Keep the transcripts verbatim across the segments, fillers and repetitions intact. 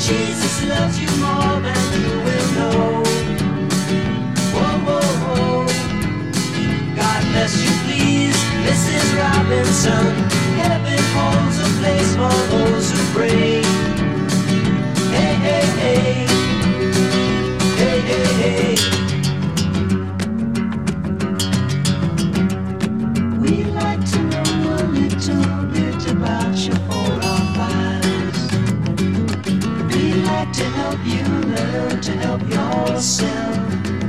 Jesus loves you more than you will know. Whoa, whoa, whoa. God bless you, please, Missus Robinson. Heaven holds a place for those who pray. Hey, hey, hey. Hey, hey, hey. We'd like to know a little bit about your profiles. We'd like to help you learn to help yourself.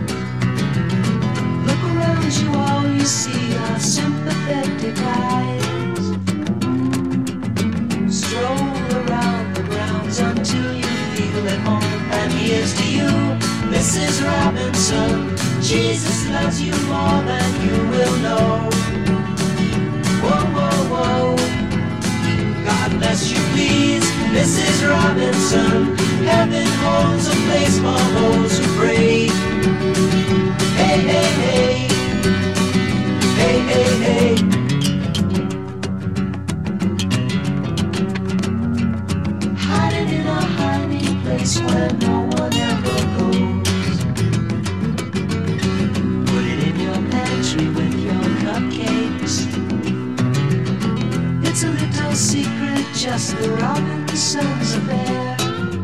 Look around you, all you see are sympathetic eyes. Stroll around the grounds until you feel at home. And here's to you, Missus Robinson. Jesus loves you more than you will know. Whoa, whoa, whoa. God bless you, please, Missus Robinson. Heaven holds a place for those who pray. Hey, hey, hey. Hey, hey, hey. Hiding in a hiding place where no one ever goes. Put it in your pantry with your cupcakes. It's a little secret, just the Robinsons affair.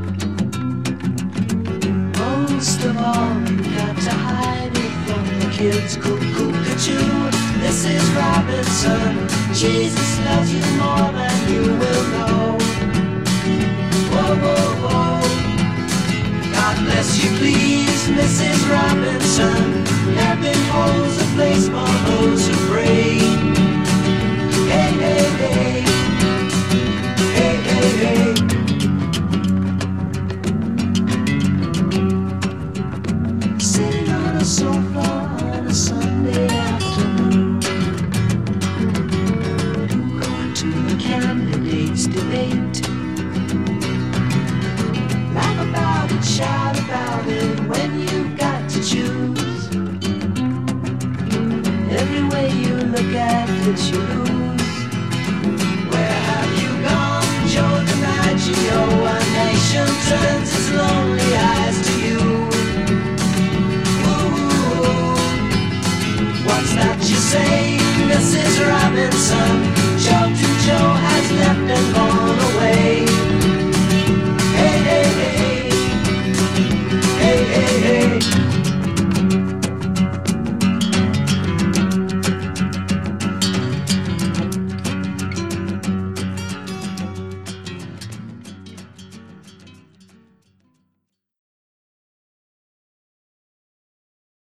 Most of all, you got to hide it from the kids. Cuckoo-cuckoo, Missus Robinson. Jesus loves you more than you will know. Whoa, whoa, whoa. God bless you, please, Missus Robinson. Heaven holds a place for those who pray. Hey, hey, hey. Hey, hey, hey. Sitting on a sofa on a Sunday afternoon, going to the candidates' debate. Laugh about it, shout about it when you've got to choose. Every way you look at it, you lose.